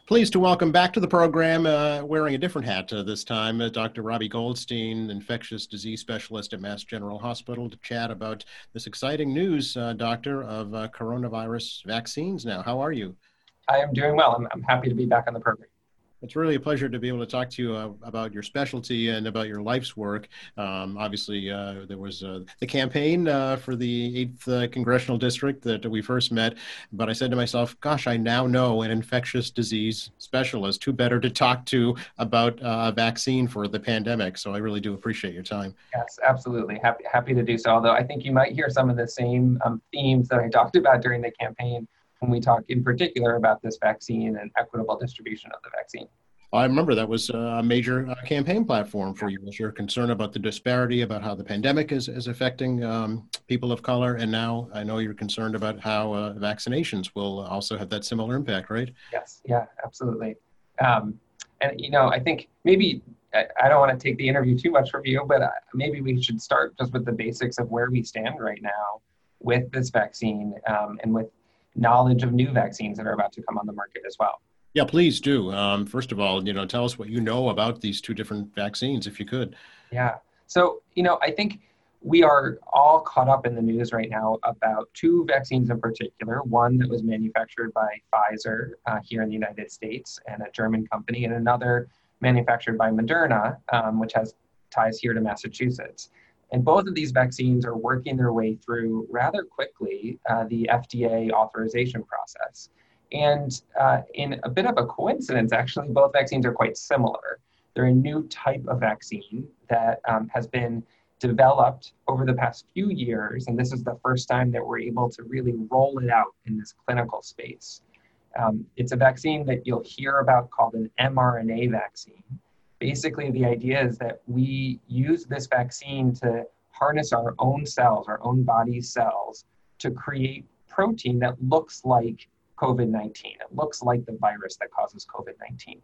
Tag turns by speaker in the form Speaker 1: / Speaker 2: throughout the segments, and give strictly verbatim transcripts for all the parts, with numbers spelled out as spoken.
Speaker 1: Pleased to welcome back to the program, uh, wearing a different hat uh, this time, uh, Doctor Robbie Goldstein, infectious disease specialist at Mass General Hospital, to chat about this exciting news, uh, Doctor, of uh, coronavirus vaccines now. How are you?
Speaker 2: I am doing well. I'm, I'm happy to be back on the program.
Speaker 1: It's really a pleasure to be able to talk to you uh, about your specialty and about your life's work. Um, obviously, uh, there was uh, the campaign uh, for the eighth uh, Congressional District that we first met, but I said to myself, gosh, I now know an infectious disease specialist who better to talk to about uh, a vaccine for the pandemic. So I really do appreciate your time.
Speaker 2: Yes, absolutely. Happy, happy to do so. Although I think you might hear some of the same um, themes that I talked about during the campaign when we talk in particular about this vaccine and equitable distribution of the vaccine.
Speaker 1: I remember that was a major uh, campaign platform for you. Was your concern about the disparity, about how the pandemic is, is affecting um, people of color? And now I know you're concerned about how uh, vaccinations will also have that similar impact, right?
Speaker 2: Yes, yeah, absolutely. Um, and, you know, I think maybe, I, I don't want to take the interview too much from you, but uh, maybe we should start just with the basics of where we stand right now with this vaccine um, and with knowledge of new vaccines that are about to come on the market as well.
Speaker 1: Yeah, please do. Um, first of all, you know, tell us what you know about these two different vaccines, if you could.
Speaker 2: Yeah. So, you know, I think we are all caught up in the news right now about two vaccines in particular. One that was manufactured by Pfizer uh, here in the United States and a German company, and another manufactured by Moderna, um, which has ties here to Massachusetts. And both of these vaccines are working their way through rather quickly uh, the F D A authorization process. And uh, in a bit of a coincidence, actually, both vaccines are quite similar. They're a new type of vaccine that um, has been developed over the past few years, and this is the first time that we're able to really roll it out in this clinical space. Um, it's a vaccine that you'll hear about called an mRNA vaccine. Basically, the idea is that we use this vaccine to harness our own cells, our own body's cells, to create protein that looks like COVID nineteen. It looks like the virus that causes COVID nineteen.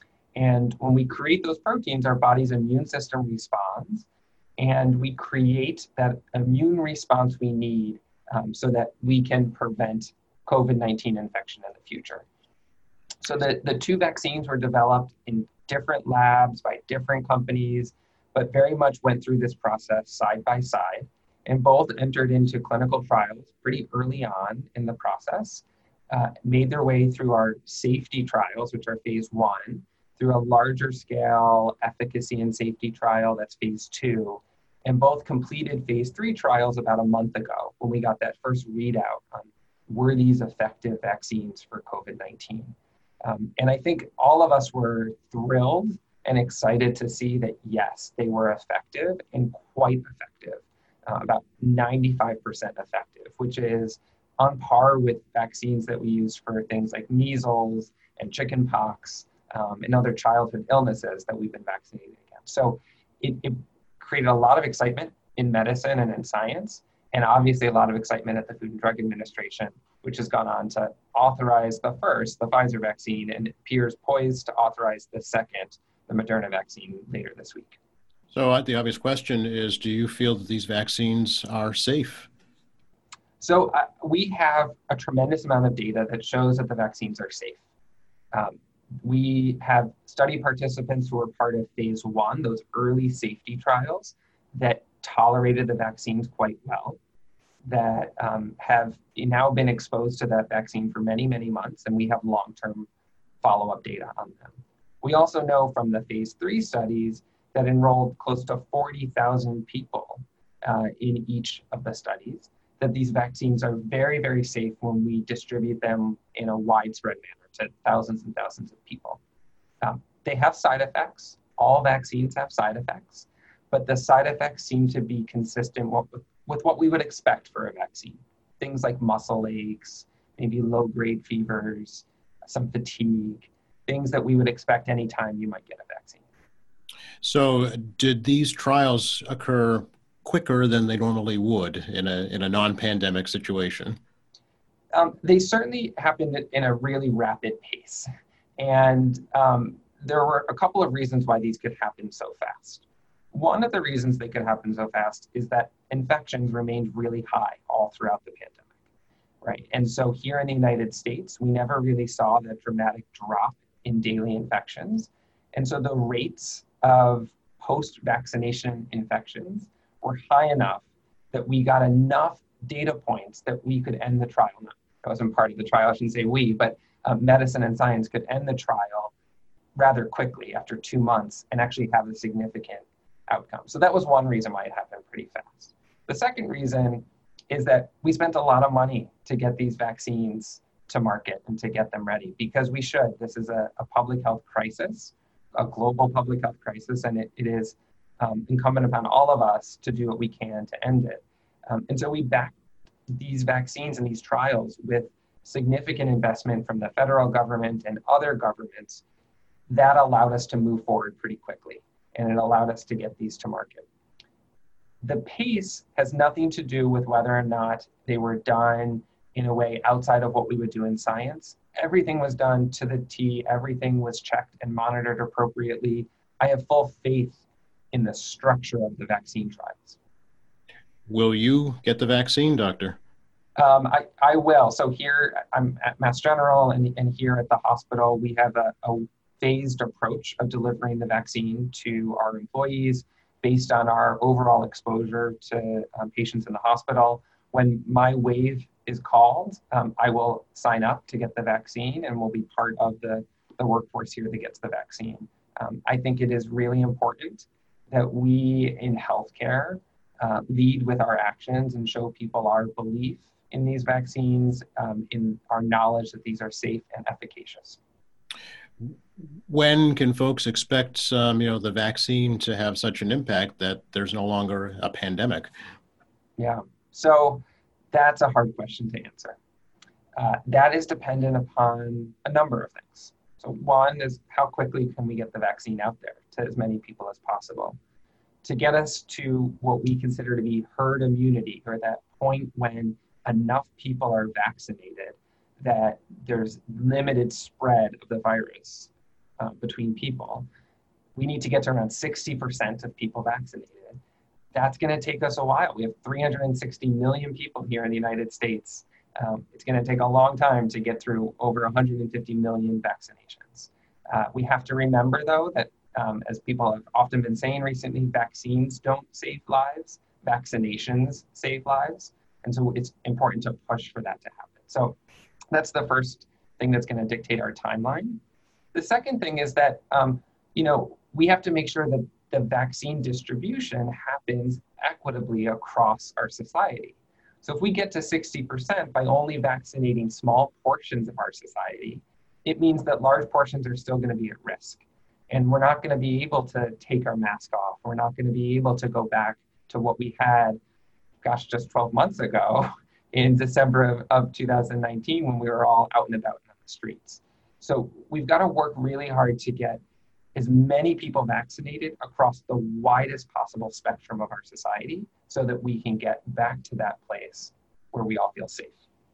Speaker 2: And when we create those proteins, our body's immune system responds, and we create that immune response we need um, so that we can prevent COVID nineteen infection in the future. So the, the two vaccines were developed in different labs by different companies, but very much went through this process side by side, and both entered into clinical trials pretty early on in the process, uh, made their way through our safety trials, which are phase one, through a larger scale efficacy and safety trial that's phase two, and both completed phase three trials about a month ago when we got that first readout on were these effective vaccines for COVID nineteen. Um, and I think all of us were thrilled and excited to see that, yes, they were effective and quite effective, uh, about ninety-five percent effective, which is on par with vaccines that we use for things like measles and chickenpox um, and other childhood illnesses that we've been vaccinated against. So it, it created a lot of excitement in medicine and in science, and obviously a lot of excitement at the Food and Drug Administration, which has gone on to authorize the first, the Pfizer vaccine, and appears poised to authorize the second, the Moderna vaccine, later this week.
Speaker 1: So uh, the obvious question is, do you feel that these vaccines are safe?
Speaker 2: So uh, we have a tremendous amount of data that shows that the vaccines are safe. Um, we have study participants who were part of phase one, those early safety trials that tolerated the vaccines quite well, that um, have now been exposed to that vaccine for many, many months, and we have long-term follow-up data on them. We also know from the phase three studies that enrolled close to forty thousand people uh, in each of the studies, that these vaccines are very, very safe when we distribute them in a widespread manner to thousands and thousands of people. Um, they have side effects. All vaccines have side effects, but the side effects seem to be consistent with, with what we would expect for a vaccine. Things like muscle aches, maybe low-grade fevers, some fatigue, things that we would expect anytime you might get a vaccine.
Speaker 1: So did these trials occur quicker than they normally would in a in a non-pandemic situation?
Speaker 2: Um, they certainly happened in a really rapid pace. And um, there were a couple of reasons why these could happen so fast. One of the reasons they could happen so fast is that infections remained really high all throughout the pandemic, right? And so here in the United States, we never really saw the dramatic drop in daily infections. And so the rates of post-vaccination infections were high enough that we got enough data points that we could end the trial. Now, I wasn't part of the trial, I shouldn't say we, but uh, medicine and science could end the trial rather quickly after two months and actually have a significant outcome. So that was one reason why it happened pretty fast. The second reason is that we spent a lot of money to get these vaccines to market and to get them ready, because we should. This is a, a public health crisis, a global public health crisis, and it, it is um, incumbent upon all of us to do what we can to end it. Um, and so we backed these vaccines and these trials with significant investment from the federal government and other governments that allowed us to move forward pretty quickly, and it allowed us to get these to market. The pace has nothing to do with whether or not they were done in a way outside of what we would do in science. Everything was done to the T, everything was checked and monitored appropriately. I have full faith in the structure of the vaccine trials.
Speaker 1: Will you get the vaccine, doctor?
Speaker 2: Um, I, I will. So here, I'm at Mass General, and, and here at the hospital, we have a, a phased approach of delivering the vaccine to our employees based on our overall exposure to um, patients in the hospital. When my wave is called, um, I will sign up to get the vaccine and will be part of the, the workforce here that gets the vaccine. Um, I think it is really important that we in healthcare uh, lead with our actions and show people our belief in these vaccines, um, in our knowledge that these are safe and efficacious.
Speaker 1: When can folks expect, um, you know, the vaccine to have such an impact that there's no longer a pandemic?
Speaker 2: Yeah, so that's a hard question to answer. Uh, that is dependent upon a number of things. So one is, how quickly can we get the vaccine out there to as many people as possible? To get us to what we consider to be herd immunity, or that point when enough people are vaccinated that there's limited spread of the virus uh, between people, we need to get to around sixty percent of people vaccinated. That's going to take us a while. We have three hundred sixty million people here in the United States. Um, it's going to take a long time to get through over one hundred fifty million vaccinations. Uh, we have to remember, though, that um, as people have often been saying recently, vaccines don't save lives, vaccinations save lives. And so it's important to push for that to happen. So that's the first thing that's going to dictate our timeline. The second thing is that, um, you know, we have to make sure that the vaccine distribution happens equitably across our society. So if we get to sixty percent by only vaccinating small portions of our society, it means that large portions are still going to be at risk. And we're not going to be able to take our mask off. We're not going to be able to go back to what we had, gosh, just twelve months ago in December of, of two thousand nineteen, when we were all out and about on the streets. So we've got to work really hard to get as many people vaccinated across the widest possible spectrum of our society so that we can get back to that place where we all feel safe.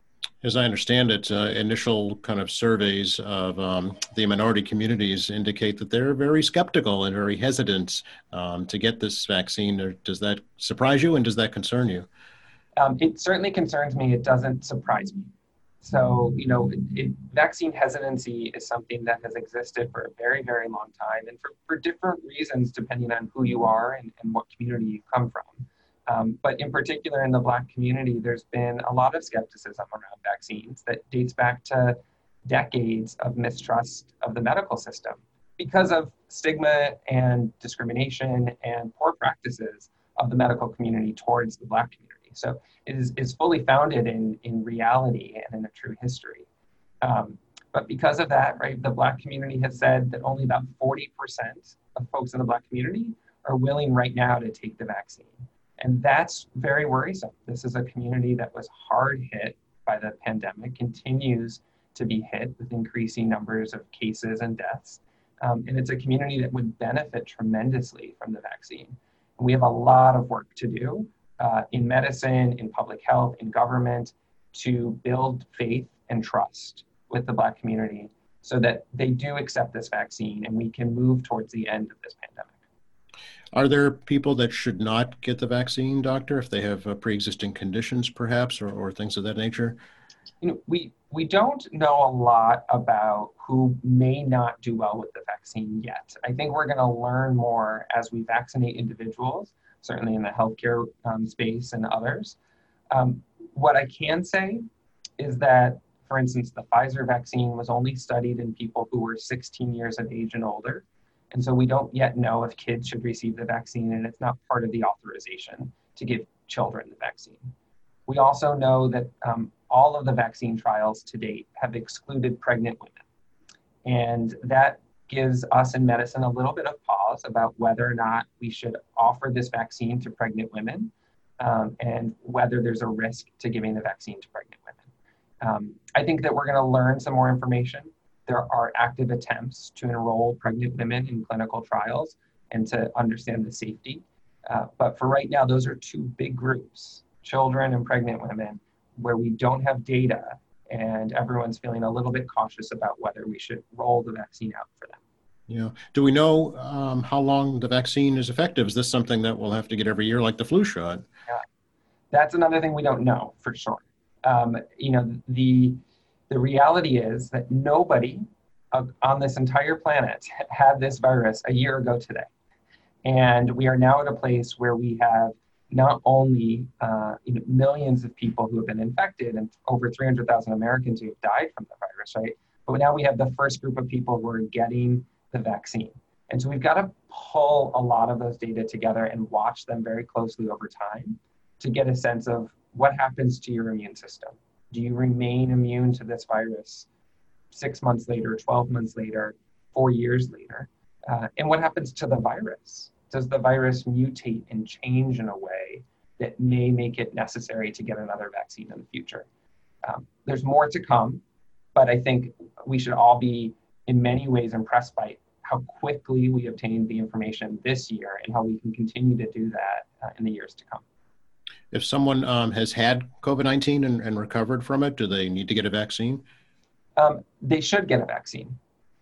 Speaker 1: As I understand it, uh, initial kind of surveys of um, the minority communities indicate that they're very skeptical and very hesitant um, to get this vaccine. Does that surprise you, and does that concern you?
Speaker 2: Um, it certainly concerns me. It doesn't surprise me. So, you know, it, it, vaccine hesitancy is something that has existed for a very, very long time, and for, for different reasons, depending on who you are and, and what community you come from. Um, but in particular, in the Black community, there's been a lot of skepticism around vaccines that dates back to decades of mistrust of the medical system because of stigma and discrimination and poor practices of the medical community towards the Black community. So it is, is fully founded in, in reality and in a true history. Um, but because of that, right, the Black community has said that only about forty percent of folks in the Black community are willing right now to take the vaccine. And that's very worrisome. This is a community that was hard hit by the pandemic, continues to be hit with increasing numbers of cases and deaths. Um, and it's a community that would benefit tremendously from the vaccine. And we have a lot of work to do uh, in medicine, in public health, in government, to build faith and trust with the Black community so that they do accept this vaccine and we can move towards the end of this pandemic.
Speaker 1: Are there people that should not get the vaccine, doctor, if they have uh, pre-existing conditions, perhaps, or, or things of that nature?
Speaker 2: You know, we we don't know a lot about who may not do well with the vaccine yet. I think we're going to learn more as we vaccinate individuals, certainly in the healthcare um, space and others. Um, what I can say is that, for instance, the Pfizer vaccine was only studied in people who were sixteen years of age and older. And so we don't yet know if kids should receive the vaccine, and it's not part of the authorization to give children the vaccine. We also know that um, all of the vaccine trials to date have excluded pregnant women. And that gives us in medicine a little bit of pause about whether or not we should offer this vaccine to pregnant women, um, and whether there's a risk to giving the vaccine to pregnant women. Um, I think that we're going to learn some more information. There are active attempts to enroll pregnant women in clinical trials and to understand the safety. Uh, but for right now, those are two big groups, children and pregnant women, where we don't have data and everyone's feeling a little bit cautious about whether we should roll the vaccine out for them.
Speaker 1: Yeah. Do we know um, how long the vaccine is effective? Is this something that we'll have to get every year like the flu shot?
Speaker 2: Yeah, that's another thing we don't know for sure. Um, you know, the the reality is that nobody uh, on this entire planet had this virus a year ago today. And we are now at a place where we have not only uh, you know, millions of people who have been infected and over three hundred thousand Americans who have died from the virus, right? But now we have the first group of people who are getting the vaccine. And so we've got to pull a lot of those data together and watch them very closely over time to get a sense of what happens to your immune system. Do you remain immune to this virus six months later, twelve months later, four years later? Uh, and what happens to the virus? Does the virus mutate and change in a way that may make it necessary to get another vaccine in the future? Um, there's more to come, but I think we should all be in many ways impressed by how quickly we obtained the information this year and how we can continue to do that uh, in the years to come.
Speaker 1: If someone um, has had COVID nineteen and, and recovered from it, do they need to get a vaccine?
Speaker 2: Um, they should get a vaccine.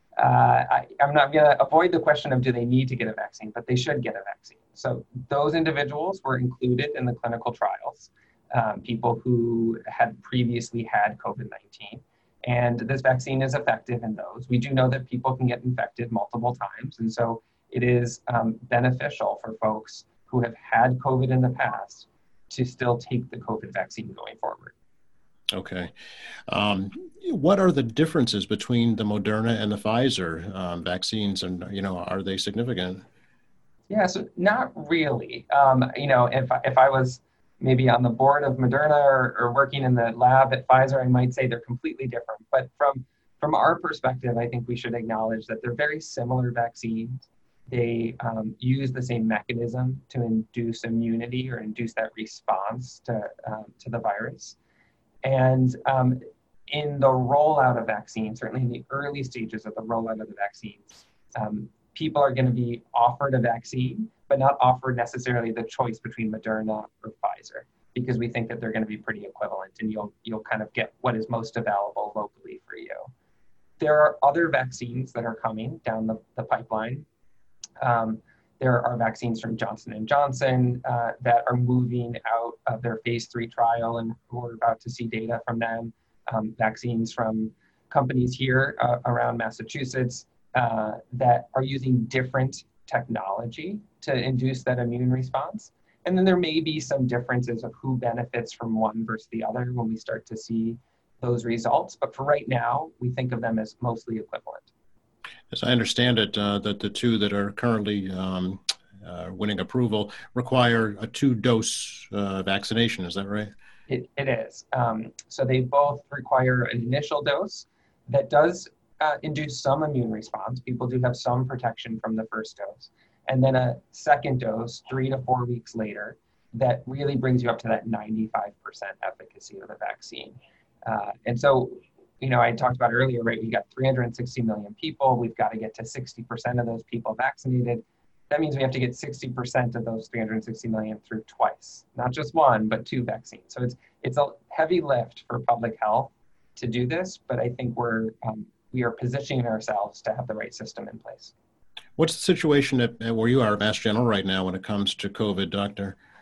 Speaker 2: Uh, I, I'm not going to avoid the question of do they need to get a vaccine, but they should get a vaccine. So those individuals were included in the clinical trials, um, people who had previously had COVID nineteen. And this vaccine is effective in those. We do know that people can get infected multiple times. And so it is um, beneficial for folks who have had COVID in the past to still take the COVID vaccine going forward.
Speaker 1: Okay. Um, what are the differences between the Moderna and the Pfizer um, vaccines, and you know, are they significant?
Speaker 2: Yeah, so not really. Um, you know, if if I was maybe on the board of Moderna or, or working in the lab at Pfizer, I might say they're completely different. But from from our perspective, I think we should acknowledge that they're very similar vaccines. They um, use the same mechanism to induce immunity or induce that response to um, to the virus. And um, in the rollout of vaccines, certainly in the early stages of the rollout of the vaccines, um, people are going to be offered a vaccine, but not offered necessarily the choice between Moderna or Pfizer, because we think that they're going to be pretty equivalent, and you'll you'll kind of get what is most available locally for you. There are other vaccines that are coming down the, the pipeline. Um, There are vaccines from Johnson and Johnson uh, that are moving out of their phase three trial, and we're about to see data from them. Um, vaccines from companies here uh, around Massachusetts uh, that are using different technology to induce that immune response. And then there may be some differences of who benefits from one versus the other when we start to see those results. But for right now, we think of them as mostly equivalent.
Speaker 1: As I understand it, uh, that the two that are currently um, uh, winning approval require a two-dose uh, vaccination. Is that right?
Speaker 2: It, it is. Um, so they both require an initial dose that does uh, induce some immune response. People do have some protection from the first dose. And then a second dose, three to four weeks later, that really brings you up to that ninety-five percent efficacy of the vaccine. Uh, and so, you know, I talked about earlier, right? We got three hundred sixty million people. We've got to get to sixty percent of those people vaccinated. That means we have to get sixty percent of those three hundred sixty million through twice, not just one, but two vaccines. So it's it's a heavy lift for public health to do this, but I think we're um, we are positioning ourselves to have the right system in place.
Speaker 1: What's the situation at, at where you are at Mass General right now when it comes to COVID, Doctor?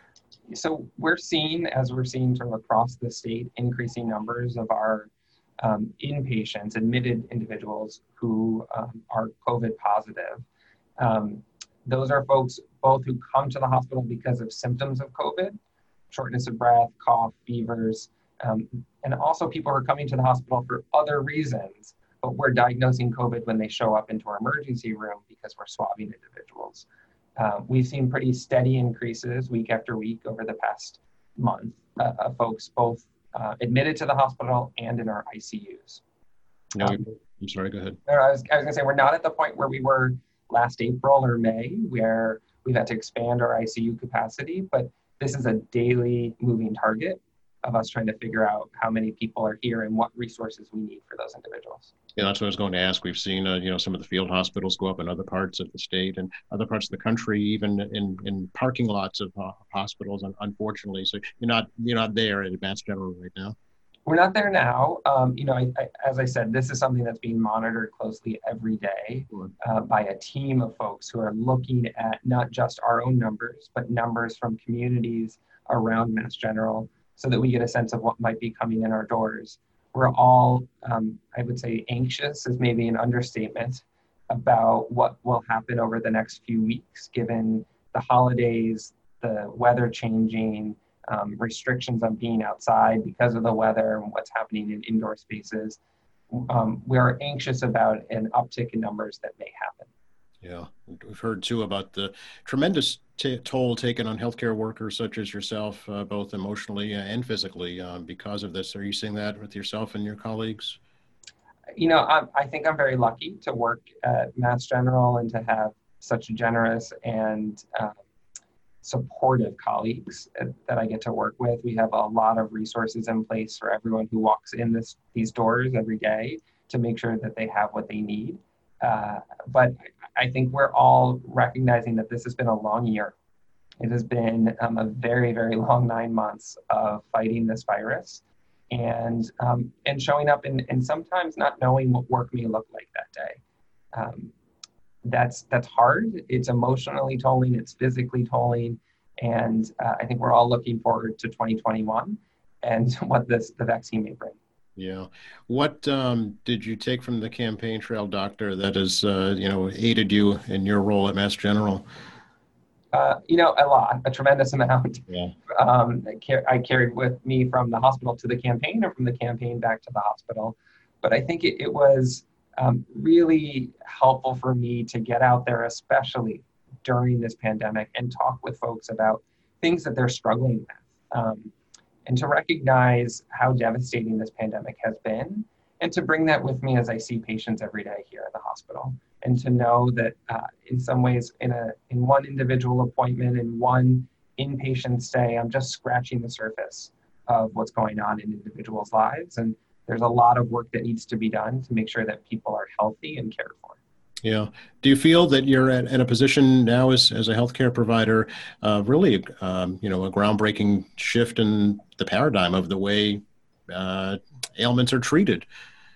Speaker 2: So we're seeing, as we're seeing sort of across the state, increasing numbers of our um, inpatients, admitted individuals who um, are COVID positive. Um, those are folks both who come to the hospital because of symptoms of COVID, shortness of breath, cough, fevers, um, and also people who are coming to the hospital for other reasons, but we're diagnosing COVID when they show up into our emergency room because we're swabbing individuals. Uh, we've seen pretty steady increases week after week over the past month uh, of folks both uh, admitted to the hospital and in our I C Us.
Speaker 1: No,
Speaker 2: Um,
Speaker 1: I'm sorry, go ahead.
Speaker 2: I was, I was gonna say, we're not at the point where we were last April or May, where we've had to expand our I C U capacity, but this is a daily moving target of us trying to figure out how many people are here and what resources we need for those individuals.
Speaker 1: Yeah, that's what I was going to ask. We've seen, uh, you know, some of the field hospitals go up in other parts of the state and other parts of the country, even in, in parking lots of uh, hospitals, unfortunately. So you're not you're not there at Mass General right now.
Speaker 2: We're not there now. Um, you know, I, I, as I said, this is something that's being monitored closely every day uh, by a team of folks who are looking at not just our own numbers, but numbers from communities around Mass General so that we get a sense of what might be coming in our doors. We're all, um, I would say, anxious is maybe an understatement about what will happen over the next few weeks, given the holidays, the weather changing, Um, restrictions on being outside because of the weather and what's happening in indoor spaces. Um, we are anxious about an uptick in numbers that may happen.
Speaker 1: Yeah, we've heard too about the tremendous t- toll taken on healthcare workers such as yourself, uh, both emotionally and physically, um, because of this. Are you seeing that with yourself and your colleagues?
Speaker 2: You know, I, I think I'm very lucky to work at Mass General and to have such generous and uh, supportive colleagues that I get to work with. We have a lot of resources in place for everyone who walks in this, these doors every day to make sure that they have what they need. Uh, but I think we're all recognizing that this has been a long year. It has been um, a very, very long nine months of fighting this virus and um, and showing up and, and sometimes not knowing what work may look like that day. Um, That's that's hard. It's emotionally tolling. It's physically tolling, and uh, I think we're all looking forward to twenty twenty-one and what this the vaccine may bring.
Speaker 1: Yeah. What um, did you take from the campaign trail, Doctor, that has uh, you know aided you in your role at Mass General?
Speaker 2: Uh, you know, a lot, a tremendous amount.
Speaker 1: Yeah.
Speaker 2: Um, I, car- I carried with me from the hospital to the campaign, or from the campaign back to the hospital. But I think it, it was um, really helpful for me to get out there, especially during this pandemic, and talk with folks about things that they're struggling with, um, and to recognize how devastating this pandemic has been, and to bring that with me as I see patients every day here at the hospital, and to know that uh, in some ways, in a in one individual appointment, in one inpatient stay, I'm just scratching the surface of what's going on in individuals' lives, and there's a lot of work that needs to be done to make sure that people are healthy and cared for.
Speaker 1: Yeah. Do you feel that you're at, in a position now as, as a healthcare provider, uh, really, um, you know, a groundbreaking shift in the paradigm of the way uh, ailments are treated?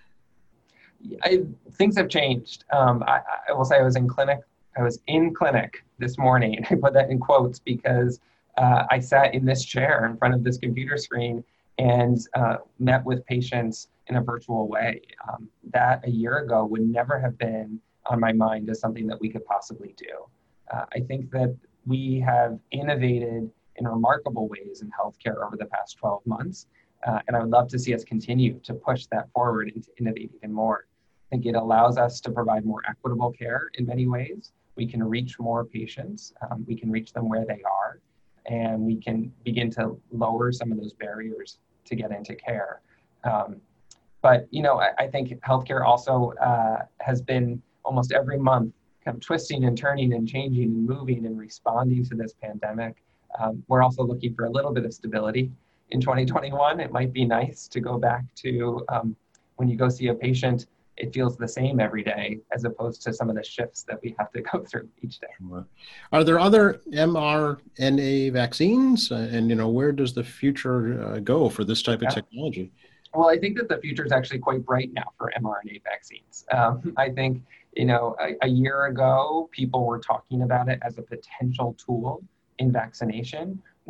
Speaker 2: I, things have changed. Um, I, I will say I was in clinic. I was in clinic this morning. I put that in quotes because uh, I sat in this chair in front of this computer screen and uh, met with patients in a virtual way. Um, that a year ago would never have been on my mind as something that we could possibly do. Uh, I think that we have innovated in remarkable ways in healthcare over the past twelve months. Uh, and I would love to see us continue to push that forward and to innovate even more. I think it allows us to provide more equitable care in many ways. We can reach more patients. Um, we can reach them where they are, and we can begin to lower some of those barriers to get into care. Um, but, you know, I, I think healthcare also uh, has been almost every month kind of twisting and turning and changing and moving and responding to this pandemic. Um, we're also looking for a little bit of stability in twenty twenty-one. It might be nice to go back to um, when you go see a patient, it feels the same every day, as opposed to some of the shifts that we have to go through each day.
Speaker 1: Are there other mRNA vaccines? Uh, and, you know, where does the future uh, go for this type of
Speaker 2: Yeah.
Speaker 1: technology?
Speaker 2: Well, I think that the future is actually quite bright now for mRNA vaccines. Um, I think, you know, a, a year ago, people were talking about it as a potential tool in vaccination.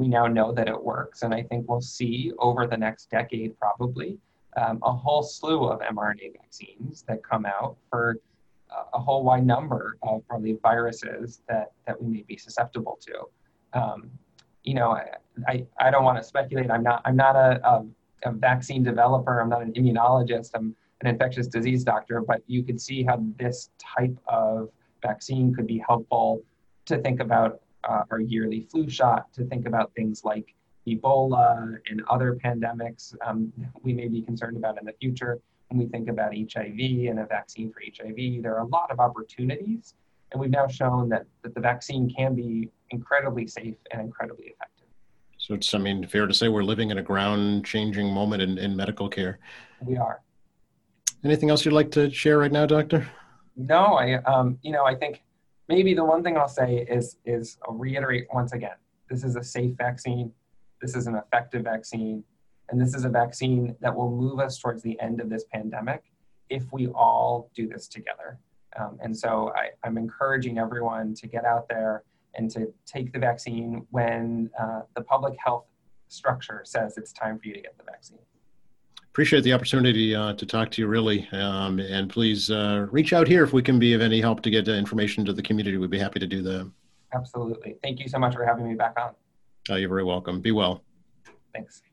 Speaker 2: we now know that it works. And I think we'll see over the next decade, probably, um, a whole slew of mRNA vaccines that come out for a whole wide number of probably viruses that, that we may be susceptible to. Um, you know, I, I, I don't want to speculate. I'm not, I'm not a, a, a vaccine developer. I'm not an immunologist. I'm an infectious disease doctor, but you could see how this type of vaccine could be helpful to think about uh, our yearly flu shot, to think about things like Ebola and other pandemics um, we may be concerned about in the future. When we think about H I V and a vaccine for H I V, there are a lot of opportunities, and we've now shown that, that the vaccine can be incredibly safe and incredibly effective.
Speaker 1: So it's, I mean, fair to say we're living in a ground-changing moment in, in medical care.
Speaker 2: We are.
Speaker 1: Anything else you'd like to share right now, Doctor?
Speaker 2: No, I, um, you know, I think maybe the one thing I'll say is, is I'll reiterate once again, this is a safe vaccine. This is an effective vaccine. And this is a vaccine that will move us towards the end of this pandemic if we all do this together. Um, and so I, I'm encouraging everyone to get out there and to take the vaccine when uh, the public health structure says it's time for you to get the vaccine.
Speaker 1: Appreciate the opportunity uh, to talk to you, really. Um, and please uh, reach out here if we can be of any help to get uh, information to the community. We'd be happy to do that.
Speaker 2: Absolutely. Thank you so much for having me back on.
Speaker 1: Uh, you're very welcome. Be well.
Speaker 2: Thanks.